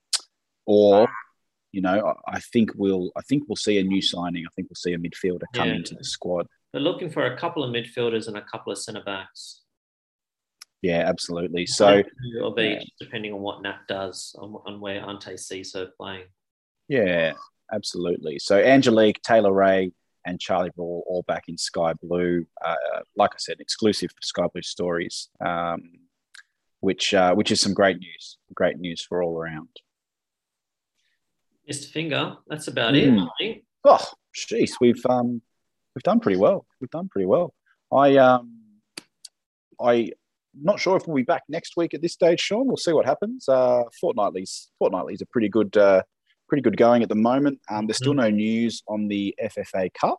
S1: or you know, I think we'll I think we'll see a new signing. I think we'll see a midfielder come yeah. into the squad.
S2: They're looking for a couple of midfielders and a couple of centre backs.
S1: Yeah, absolutely. So,
S2: it'll be yeah. depending on what Nat does on, on where Ante sees her playing.
S1: Yeah, absolutely. So Angelique, Taylor Ray, and Charlie Ball all back in Sky Blue. Uh, like I said, exclusive for Sky Blue Stories, um, which uh, which is some great news. Great news for all around.
S2: Mister Finger, that's about mm. it, I think.
S1: Oh, jeez, we've um, we've done pretty well. We've done pretty well. I um, I not sure if we'll be back next week at this stage, Sean. We'll see what happens. Uh, fortnightly's fortnightly's a pretty good, uh, pretty good going at the moment. Um, there's still mm. no news on the F F A Cup.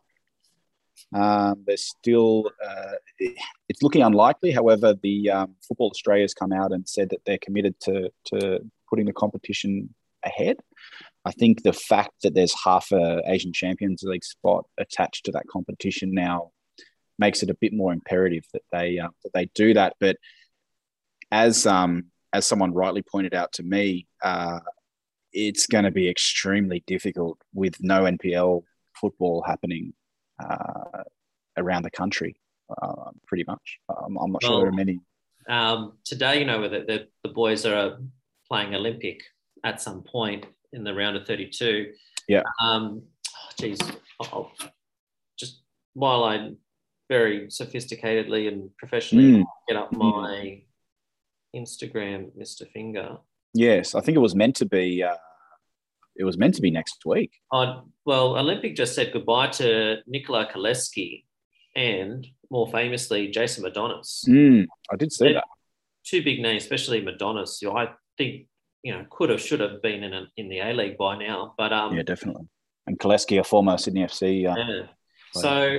S1: Um, there's still uh, it's looking unlikely. However, the um, Football Australia has come out and said that they're committed to to putting the competition ahead. I think the fact that there's half a Asian Champions League spot attached to that competition now makes it a bit more imperative that they uh, that they do that. But as um, as someone rightly pointed out to me, uh, it's going to be extremely difficult with no N P L football happening uh, around the country. Uh, pretty much, I'm, I'm not well, sure there are many.
S2: Um, today, you know, the, the the boys are playing Olympic at some point in the round of thirty-two.
S1: Yeah.
S2: Um, oh, geez, I'll, just while I very sophisticatedly and professionally mm. get up my Instagram, Mister Finger.
S1: Yes, I think it was meant to be. Uh, it was meant to be next week.
S2: Oh, well, Olympic just said goodbye to Nikola Koleski and, more famously, Jason Madonis.
S1: Mm, I did see
S2: They're
S1: that.
S2: Two big names, especially Madonis, who I think, you know, could have, should have been in a, in the A-League by now. But um,
S1: yeah, definitely. And Koleski, a former Sydney F C. Uh,
S2: yeah. So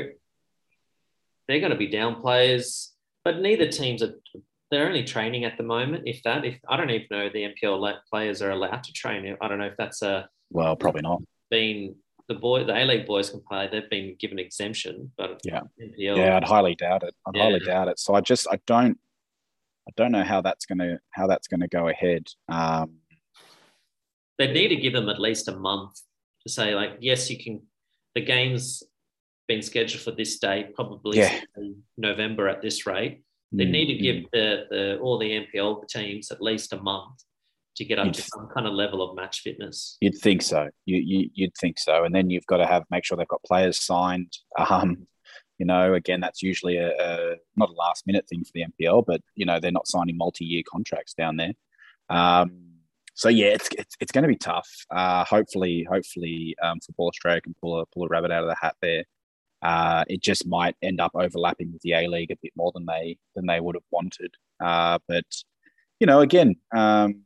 S2: they're going to be down players, but neither teams are. They're only training at the moment, if that. If I don't even know the N P L players are allowed to train. I don't know if that's a
S1: well, probably not.
S2: Been the boy, the A-League boys can play. They've been given exemption, but
S1: yeah,
S2: N P L,
S1: yeah, I'd highly doubt it. I'd
S2: yeah.
S1: highly doubt it. So I just, I don't, I don't know how that's gonna, how that's gonna go ahead. Um,
S2: they need to give them at least a month to say, like, yes, you can. The game's been scheduled for this date, probably
S1: yeah.
S2: November at this rate. They mm-hmm. need to give the, the all the N P L teams at least a month to get up you'd, to some kind of level of match fitness.
S1: You'd think so. You, you you'd think so, and then you've got to have make sure they've got players signed. Um, you know, again, that's usually a, a not a last minute thing for the N P L, but you know they're not signing multi-year contracts down there. Um, so yeah, it's it's, it's going to be tough. Uh, hopefully, hopefully, um, Football Australia can pull a pull a rabbit out of the hat there. Uh, it just might end up overlapping with the A-League a bit more than they than they would have wanted. Uh, but you know, again, um,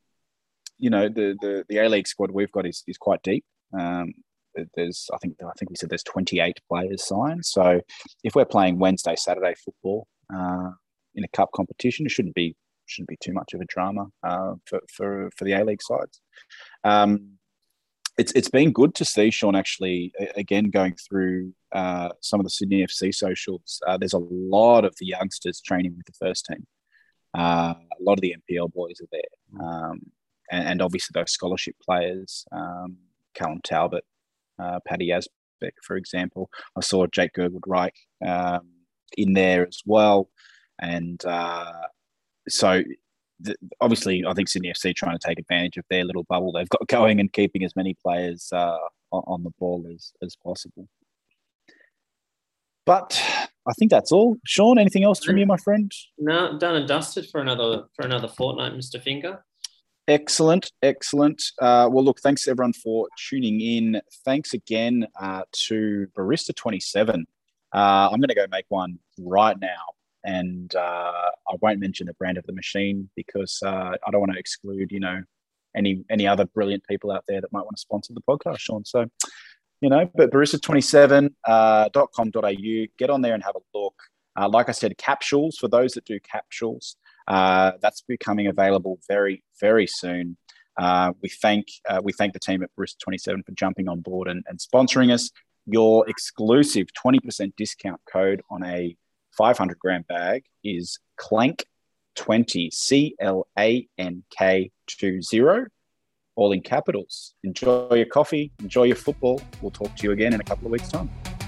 S1: you know, the the the A-League squad we've got is is quite deep. Um, there's I think I think we said there's twenty-eight players signed. So if we're playing Wednesday, Saturday football uh, in a cup competition, it shouldn't be shouldn't be too much of a drama uh, for for for the A-League sides. Um, It's it's been good to see, Sean, actually, again, going through uh, some of the Sydney F C socials. Uh, there's a lot of the youngsters training with the first team. Uh, a lot of the N P L boys are there. Um, and, and obviously those scholarship players, um, Callum Talbot, uh, Paddy Asbeck, for example. I saw Jake Gergold-Reich um, in there as well. And uh, so... Obviously, I think Sydney F C trying to take advantage of their little bubble they've got going and keeping as many players uh, on the ball as, as possible. But I think that's all. Sean, anything else from you, my friend?
S2: No, done and dusted for another for another fortnight, Mister Finger.
S1: Excellent, excellent. Uh, well, look, thanks everyone for tuning in. Thanks again uh, to Barista twenty-seven. Uh, I'm going to go make one right now. And uh, I won't mention the brand of the machine because uh, I don't want to exclude, you know, any any other brilliant people out there that might want to sponsor the podcast, Sean. So, you know, but barista twenty-seven dot com dot a u, get on there and have a look. Uh, like I said, capsules, for those that do capsules, uh, that's becoming available very, very soon. Uh, we thank uh, we thank the team at Barista twenty-seven for jumping on board and, and sponsoring us. Your exclusive twenty percent discount code on a five hundred gram bag is clank twenty, C L A N K twenty, all in capitals. Enjoy your coffee, enjoy your football. We'll talk to you again in a couple of weeks' time.